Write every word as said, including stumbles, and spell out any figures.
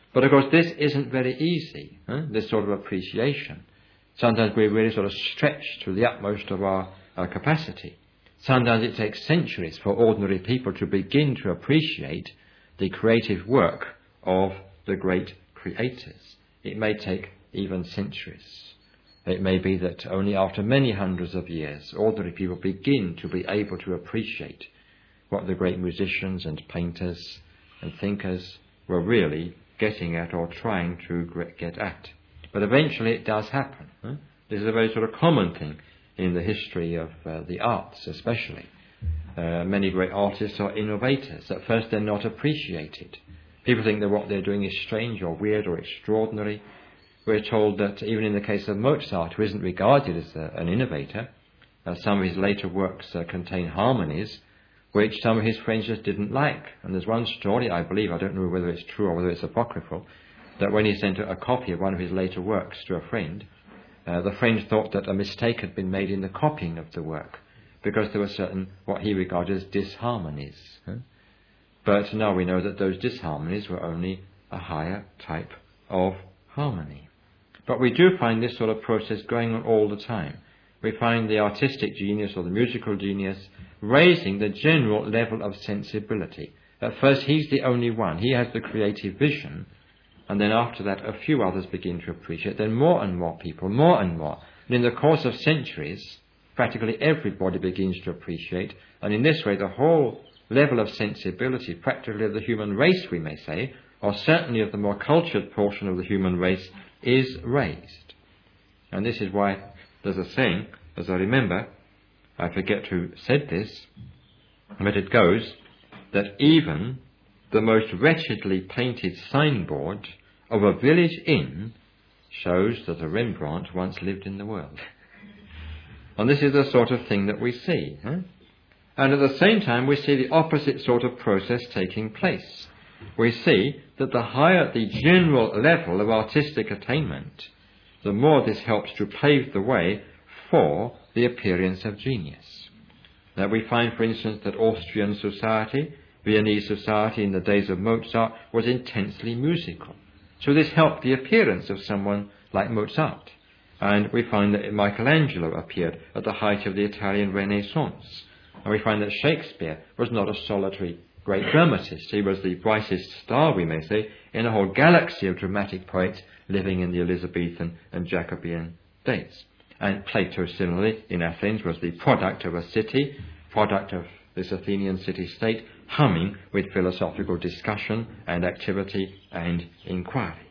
But of course this isn't very easy, huh? This sort of appreciation. Sometimes we're really sort of stretched to the utmost of our, our capacity. Sometimes it takes centuries for ordinary people to begin to appreciate the creative work of the great creators. It may take even centuries. It may be that only after many hundreds of years, ordinary people begin to be able to appreciate what the great musicians and painters and thinkers were really getting at or trying to get at. But eventually it does happen. Huh? This is a very sort of common thing in the history of uh, the arts especially. Uh, many great artists are innovators. At first they're not appreciated. People think that what they're doing is strange or weird or extraordinary. We're told that even in the case of Mozart, who isn't regarded as a, an innovator, uh, some of his later works uh, contain harmonies which some of his friends just didn't like. And there's one story, I believe, I don't know whether it's true or whether it's apocryphal, that when he sent a copy of one of his later works to a friend, uh, the friend thought that a mistake had been made in the copying of the work, because there were certain, what he regarded as disharmonies. Huh? But now we know that those disharmonies were only a higher type of harmony. But we do find this sort of process going on all the time. We find the artistic genius or the musical genius raising the general level of sensibility. At first he's the only one. He has the creative vision. And then after that a few others begin to appreciate. Then more and more people, more and more. And in the course of centuries, practically everybody begins to appreciate. And in this way the whole level of sensibility, practically of the human race we may say, or certainly of the more cultured portion of the human race, is raised. And this is why there's a saying, as I remember, I forget who said this, but it goes that even the most wretchedly painted signboard of a village inn shows that a Rembrandt once lived in the world. And this is the sort of thing that we see. Huh? And at the same time we see the opposite sort of process taking place. We see that the higher the general level of artistic attainment, the more this helps to pave the way for the appearance of genius. Now we find, for instance, that Austrian society, Viennese society in the days of Mozart, was intensely musical. So this helped the appearance of someone like Mozart. And we find that Michelangelo appeared at the height of the Italian Renaissance. And we find that Shakespeare was not a solitary great dramatist. He was the brightest star, we may say, in a whole galaxy of dramatic poets living in the Elizabethan and Jacobean days. And Plato, similarly, in Athens, was the product of a city, product of this Athenian city-state, humming with philosophical discussion and activity and inquiry.